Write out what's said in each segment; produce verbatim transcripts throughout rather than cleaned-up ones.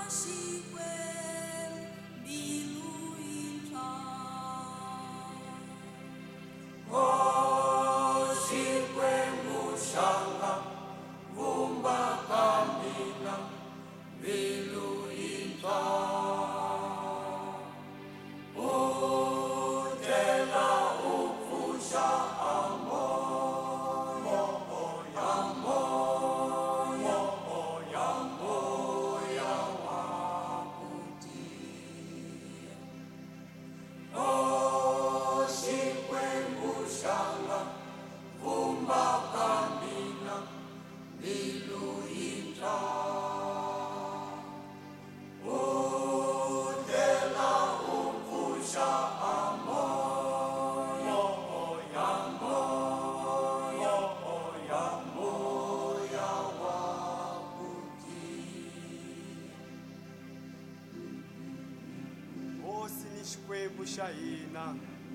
Xikwembu xa hina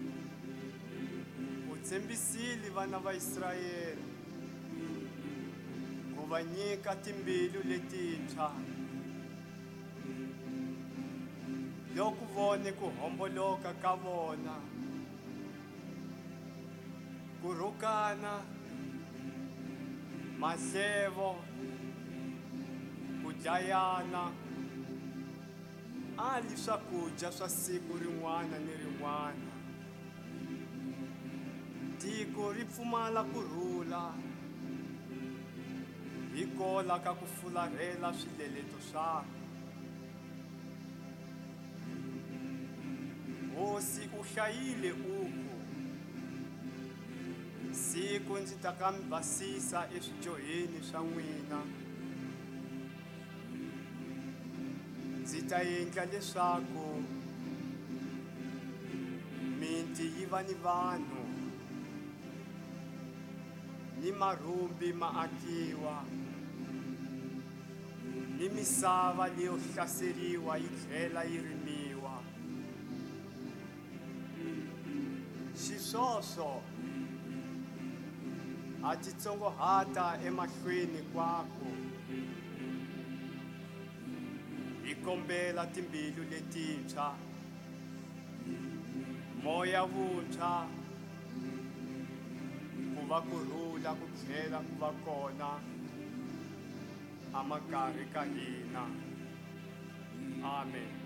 u tshembisile vana va Israyele ku va nyika timbilu letintshwa loko vone ku homboloka ka vona, ku rhukana, mahlevo, ku dlayana, ali swakudya swa siku rin'wana ni rin'wana. Tiko ri pfumala kurhula hi kola ka ku fularhela swileleto swakwe. Hosi u hlayile uku, siku ndzi ta ka mi basisa eswidyoheni swa n'wina. Ndzi ta endla leswaku miti yi va ni vanhu, ni marhumbi ma akiwa, ni misava leyo hlaseriwa yi tlhela yi rimiwa. Xiswoswo a ti tsongohata emahlweni kwako, hi kombela timbilu letintshwa, moya wuntshwa, ku va kurhula ku tlhela ku va kona amakarhi ka hina. Amen.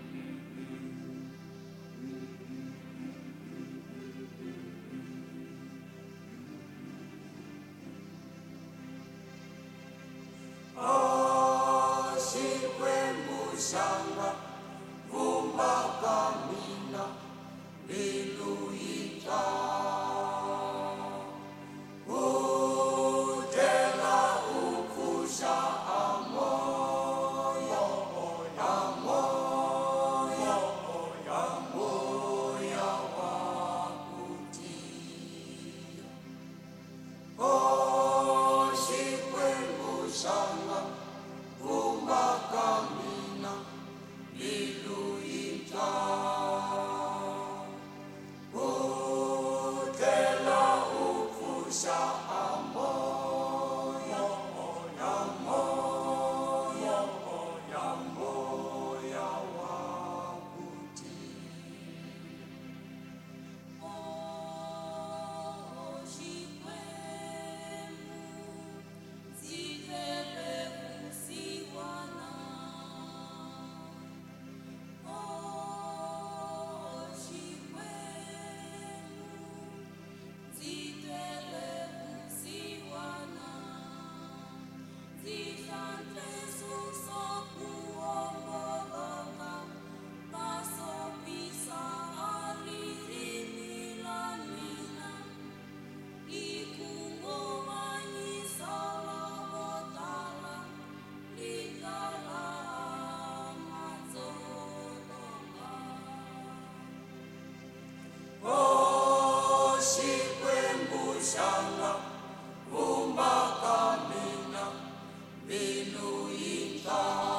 Vumba kamina, vinu ita.